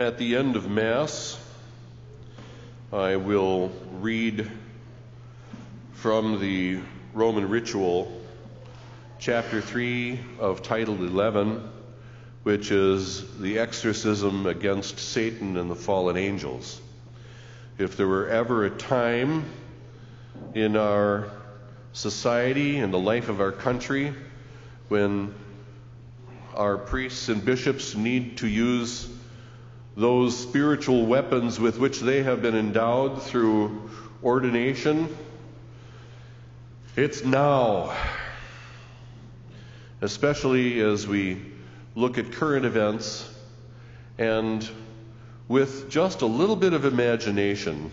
At the end of Mass, I will read from the Roman Ritual, chapter 3 of Title 11, which is the exorcism against Satan and the fallen angels. If there were ever a time in our society and the life of our country when our priests and bishops need to use those spiritual weapons with which they have been endowed through ordination, it's now. Especially as we look at current events and with just a little bit of imagination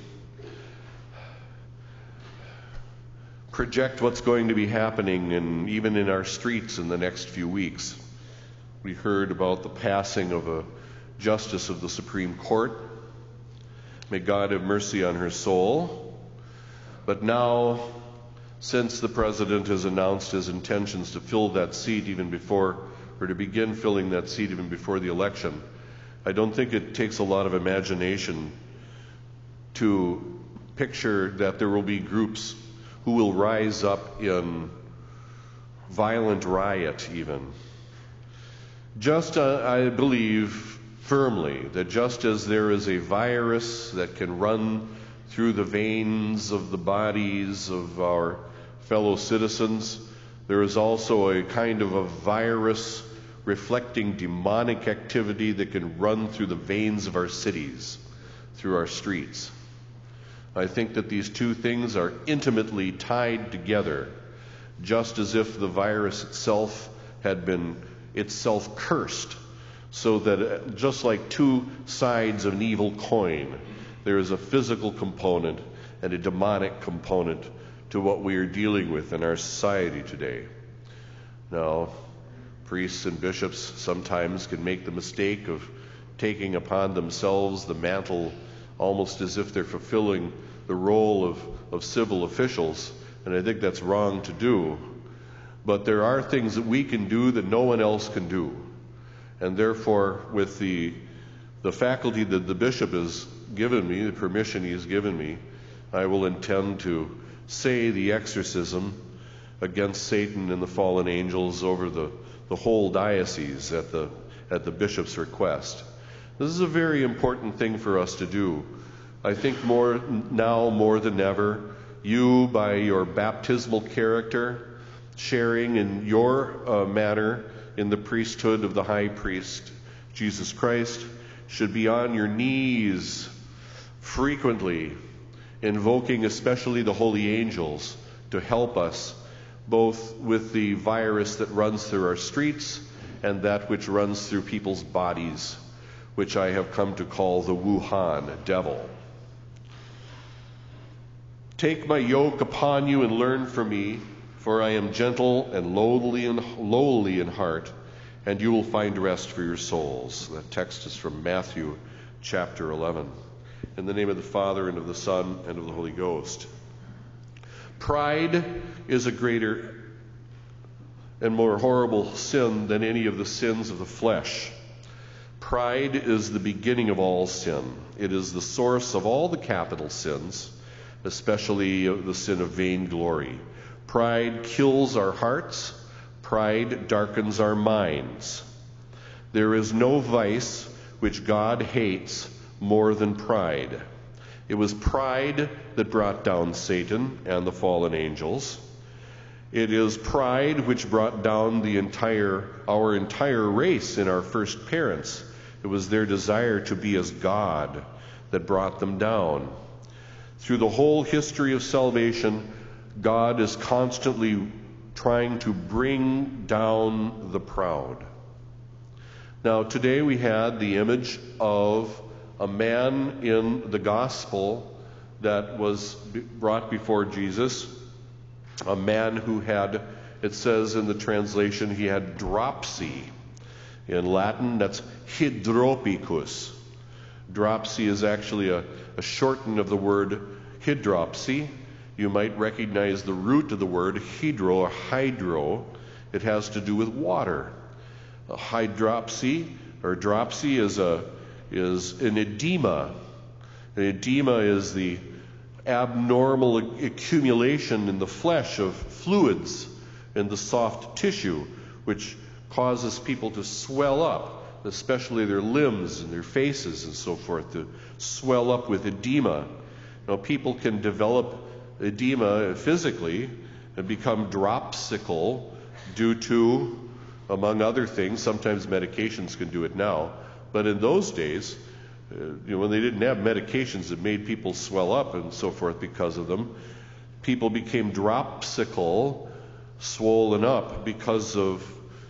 project what's going to be happening even in our streets in the next few weeks. We heard about the passing of a Justice of the Supreme Court. May God have mercy on her soul. But now, since the President has announced his intentions to fill that seat to begin filling that seat even before the election, I don't think it takes a lot of imagination to picture that there will be groups who will rise up in violent riot even. I believe firmly that just as there is a virus that can run through the veins of the bodies of our fellow citizens, there is also a kind of a virus reflecting demonic activity that can run through the veins of our cities, through our streets. I think that these two things are intimately tied together, just as if the virus itself had been itself cursed, so that just like two sides of an evil coin, there is a physical component and a demonic component to what we are dealing with in our society today. Now, priests and bishops sometimes can make the mistake of taking upon themselves the mantle almost as if they're fulfilling the role of civil officials, and I think that's wrong to do. But there are things that we can do that no one else can do. And therefore, with the faculty that the bishop has given me, the permission he has given me, I will intend to say the exorcism against Satan and the fallen angels over the whole diocese at the bishop's request. This is a very important thing for us to do. I think more than ever, you, by your baptismal character, sharing in your manner in the priesthood of the high priest, Jesus Christ, should be on your knees frequently, invoking especially the holy angels to help us both with the virus that runs through our streets and that which runs through people's bodies, which I have come to call the Wuhan devil. Take my yoke upon you and learn from me, for I am gentle and lowly in heart, and you will find rest for your souls. That text is from Matthew chapter 11. In the name of the Father, and of the Son, and of the Holy Ghost. Pride is a greater and more horrible sin than any of the sins of the flesh. Pride is the beginning of all sin. It is the source of all the capital sins, especially the sin of vainglory. Pride kills our hearts. Pride darkens our minds. There is no vice which God hates more than pride. It was pride that brought down Satan and the fallen angels. It is pride which brought down our entire race in our first parents. It was their desire to be as God that brought them down. Through the whole history of salvation, God is constantly trying to bring down the proud. Now, today we had the image of a man in the gospel that was brought before Jesus, a man who had, it says in the translation, he had dropsy. In Latin, that's hydropicus. Dropsy is actually a shorten of the word hydropsy. You might recognize the root of the word hydro or hydro. It has to do with water. A hydropsy or dropsy is is an edema. An edema is the abnormal accumulation in the flesh of fluids in the soft tissue, which causes people to swell up, especially their limbs and their faces and so forth, to swell up with edema. Now, people can develop edema physically and become dropsical due to, among other things, sometimes medications can do it now, but in those days, when they didn't have medications that made people swell up and so forth because of them, people became dropsical, swollen up because of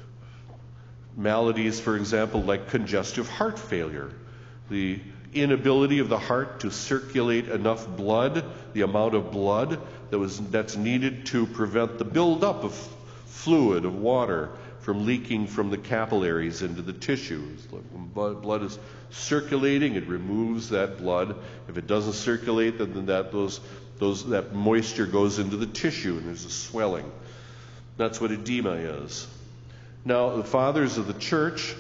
maladies, for example, like congestive heart failure. The inability of the heart to circulate enough blood, the amount of blood that's needed to prevent the buildup of fluid, of water, from leaking from the capillaries into the tissues. When blood is circulating, it removes that blood. If it doesn't circulate, then that moisture goes into the tissue and there's a swelling. That's what edema is. Now, the fathers of the church,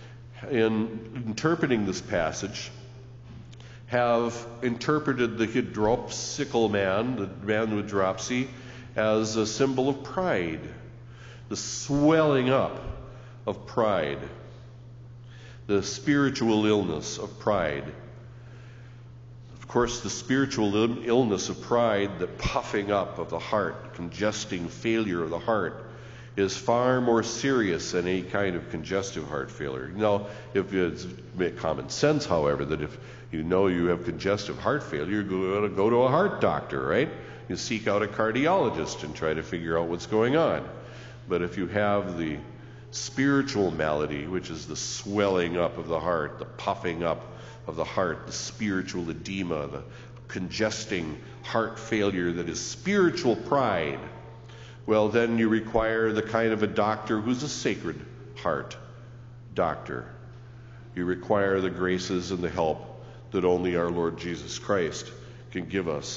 in interpreting this passage, have interpreted the hydropsical man, the man with dropsy, as a symbol of pride, the swelling up of pride, the spiritual illness of pride. Of course, the spiritual illness of pride, the puffing up of the heart, congesting failure of the heart, is far more serious than any kind of congestive heart failure. Now, if it's common sense, however, that if you know you have congestive heart failure, you go to a heart doctor, right? You seek out a cardiologist and try to figure out what's going on. But if you have the spiritual malady, which is the swelling up of the heart, the puffing up of the heart, the spiritual edema, the congesting heart failure that is spiritual pride, well, then you require the kind of a doctor who's a sacred heart doctor. You require the graces and the help that only our Lord Jesus Christ can give us.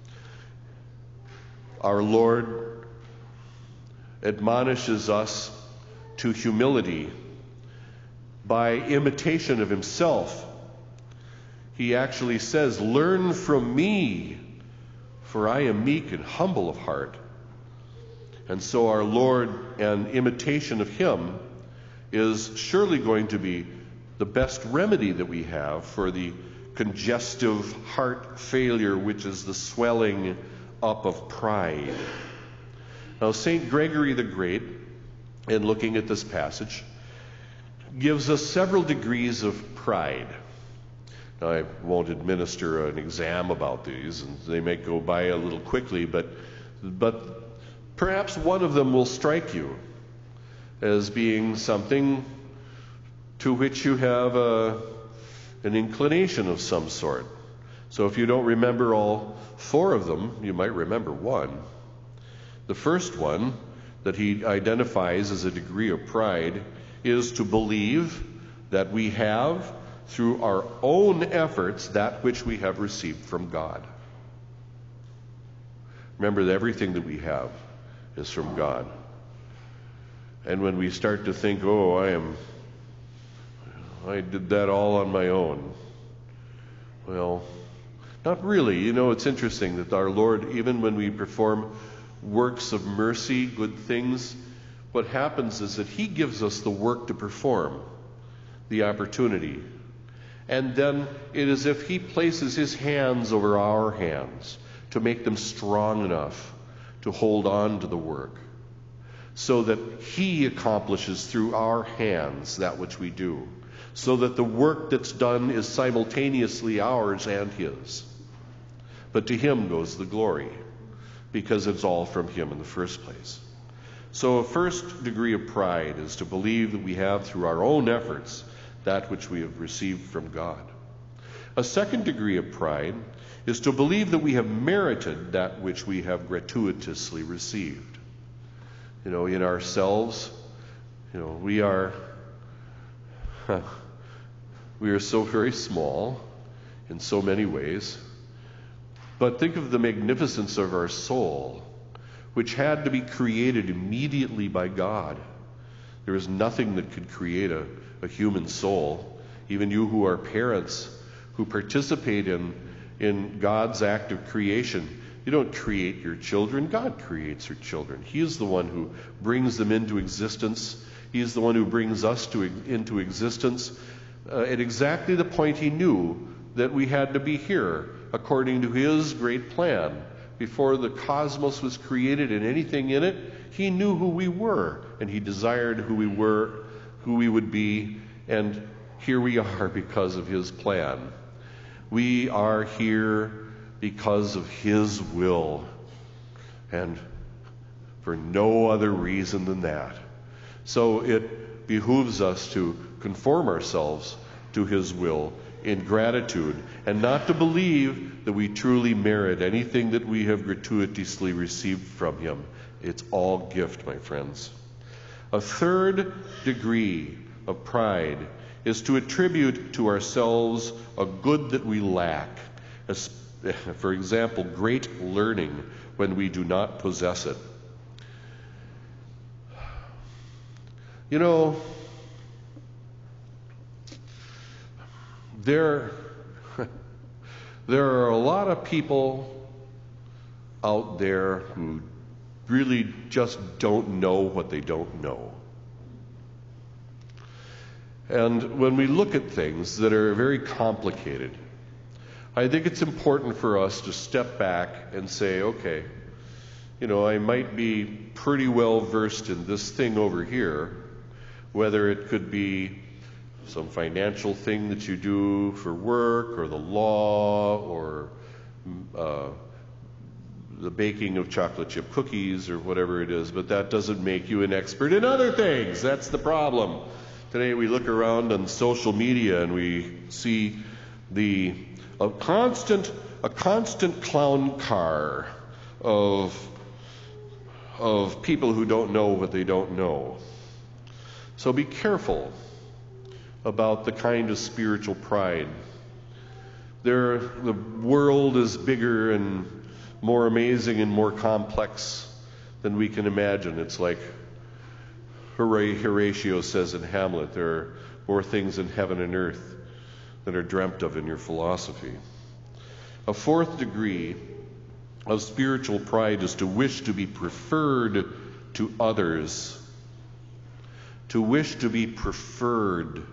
Our Lord admonishes us to humility by imitation of himself. He actually says, "Learn from me, for I am meek and humble of heart." And so our Lord, an imitation of him, is surely going to be the best remedy that we have for the congestive heart failure, which is the swelling up of pride. Now, St. Gregory the Great, in looking at this passage, gives us several degrees of pride. Now, I won't administer an exam about these, and they may go by a little quickly, but perhaps one of them will strike you as being something to which you have an inclination of some sort. So if you don't remember all four of them, you might remember one. The first one that he identifies as a degree of pride is to believe that we have, through our own efforts, that which we have received from God. Remember that everything that we have is from God. And when we start to think, I did that all on my own. Well, not really. It's interesting that our Lord, even when we perform works of mercy, good things, what happens is that he gives us the work to perform, the opportunity. And then it is as if he places his hands over our hands to make them strong enough to hold on to the work, so that he accomplishes through our hands that which we do, so that the work that's done is simultaneously ours and his. But to him goes the glory, because it's all from him in the first place. So a first degree of pride is to believe that we have, through our own efforts, that which we have received from God. A second degree of pride is to believe that we have merited that which we have gratuitously received. In ourselves, we are so very small in so many ways. But think of the magnificence of our soul, which had to be created immediately by God. There is nothing that could create a human soul. even you who are parents, who participate in God's act of creation. You don't create your children. God creates your children. He is the one who brings them into existence. He is the one who brings us into existence at exactly the point He knew that we had to be here, according to His great plan. Before the cosmos was created and anything in it, He knew who we were, and He desired who we were, who we would be, and here we are because of His plan. We are here because of His will, and for no other reason than that. So it behooves us to conform ourselves to His will in gratitude, and not to believe that we truly merit anything that we have gratuitously received from Him. It's all gift, my friends. A third degree of pride is to attribute to ourselves a good that we lack. For example, great learning when we do not possess it. You know, there are a lot of people out there who really just don't know what they don't know. And when we look at things that are very complicated, I think it's important for us to step back and say, okay, you know, I might be pretty well versed in this thing over here, whether it could be some financial thing that you do for work, or the law, or the baking of chocolate chip cookies, or whatever it is, but that doesn't make you an expert in other things. That's the problem. Today we look around on social media and we see a constant clown car of people who don't know what they don't know. So be careful about the kind of spiritual pride. The world is bigger and more amazing and more complex than we can imagine. It's like Horatio says in Hamlet, there are more things in heaven and earth than are dreamt of in your philosophy. A fourth degree of spiritual pride is to wish to be preferred to others. To wish to be preferred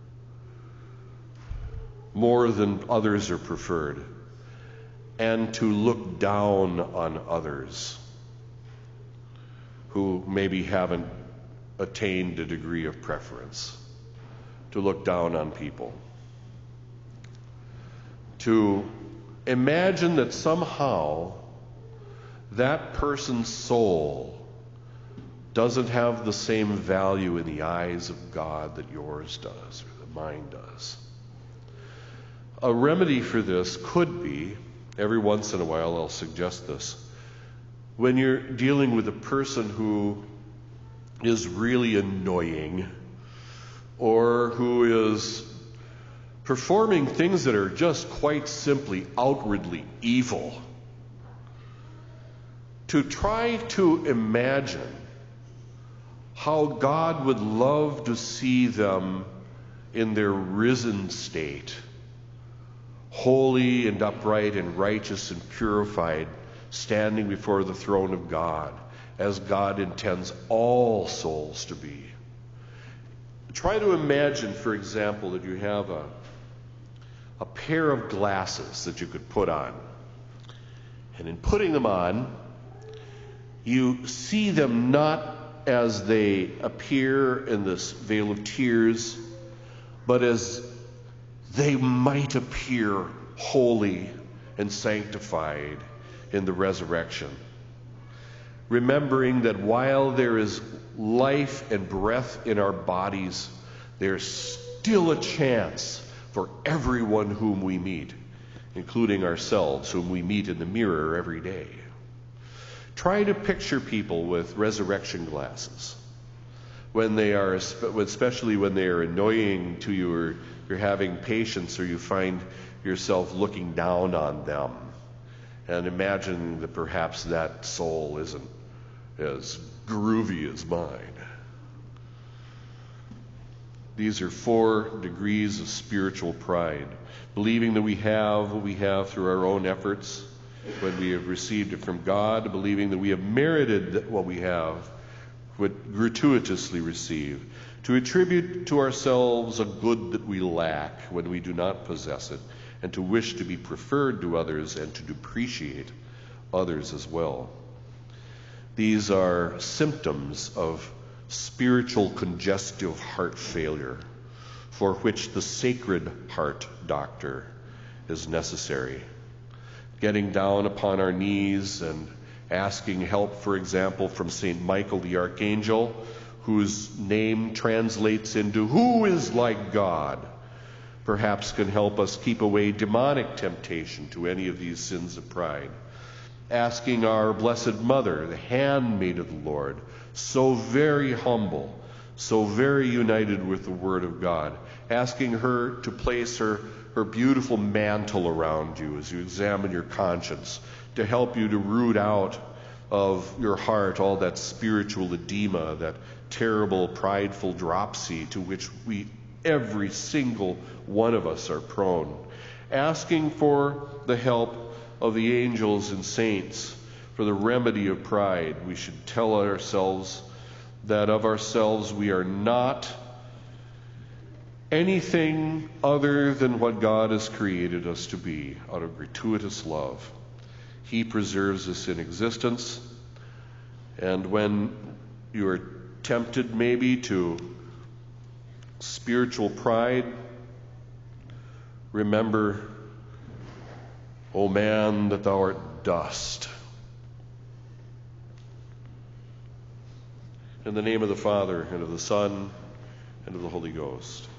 more than others are preferred, and to look down on others who maybe haven't attained a degree of preference. To look down on people. To imagine that somehow that person's soul doesn't have the same value in the eyes of God that yours does, or that mine does. A remedy for this could be, every once in a while I'll suggest this, when you're dealing with a person who is really annoying, or who is performing things that are just quite simply outwardly evil, to try to imagine how God would love to see them in their risen state, holy and upright and righteous and purified, standing before the throne of God, as God intends all souls to be. Try to imagine, for example, that you have a pair of glasses that you could put on. And in putting them on, you see them not as they appear in this veil of tears, but as they might appear holy and sanctified in the resurrection. Remembering that while there is life and breath in our bodies, there's still a chance for everyone whom we meet, including ourselves, whom we meet in the mirror every day. Try to picture people with resurrection glasses when they are, especially when they are annoying to you, or you're having patience, or you find yourself looking down on them, and imagine that perhaps that soul isn't as groovy as mine. These are 4 degrees of spiritual pride. Believing that we have what we have through our own efforts, when we have received it from God, believing that we have merited what we have, what gratuitously receive, to attribute to ourselves a good that we lack when we do not possess it, and to wish to be preferred to others and to depreciate others as well. These are symptoms of spiritual congestive heart failure, for which the Sacred Heart Doctor is necessary. Getting down upon our knees and asking help, for example, from St. Michael the Archangel, whose name translates into "Who is like God?" perhaps can help us keep away demonic temptation to any of these sins of pride. Asking our Blessed Mother, the handmaid of the Lord, so very humble, so very united with the Word of God, asking her to place her beautiful mantle around you as you examine your conscience, to help you to root out of your heart all that spiritual edema, that terrible prideful dropsy to which every single one of us are prone. Asking for the help of the angels and saints for the remedy of pride. We should tell ourselves that of ourselves we are not anything other than what God has created us to be out of gratuitous love. He preserves us in existence, and when you are tempted maybe to spiritual pride, remember, O man, that thou art dust. In the name of the Father, and of the Son, and of the Holy Ghost.